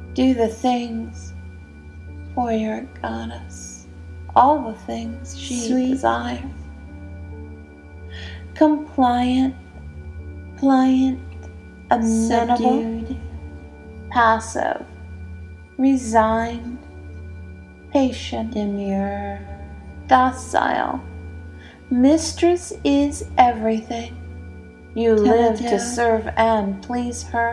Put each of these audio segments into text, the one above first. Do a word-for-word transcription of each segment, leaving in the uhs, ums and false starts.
Do the things for your goddess, all the things she Sweet. desires. Compliant, pliant, amenable, Subdued, passive, resigned, patient, demure, docile. Mistress is everything. You live to Tentative. serve and please her.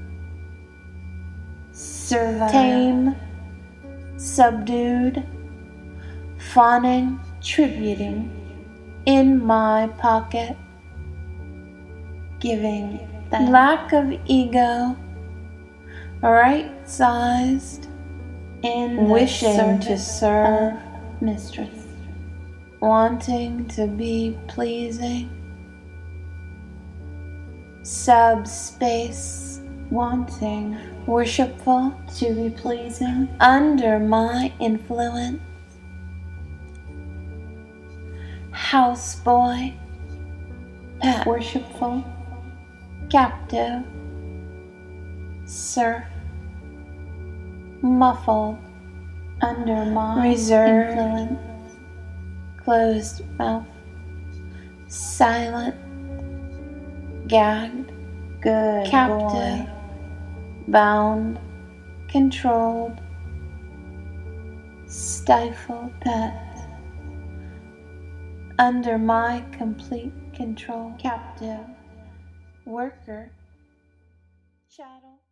servile, Tame, subdued, fawning, tributing, in my pocket. giving, that Lack of ego, right-sized, in the wishing to service serve, of mistress, wanting to be pleasing. Subspace, wanting worshipful, to be pleasing, under my influence. Houseboy, pet, worshipful, captive, serf, muffled, under my reserved, influence, closed mouth, silent, gagged, good captive, boy, bound, controlled, stifled, pet, under my complete control. captive, Worker, chattel.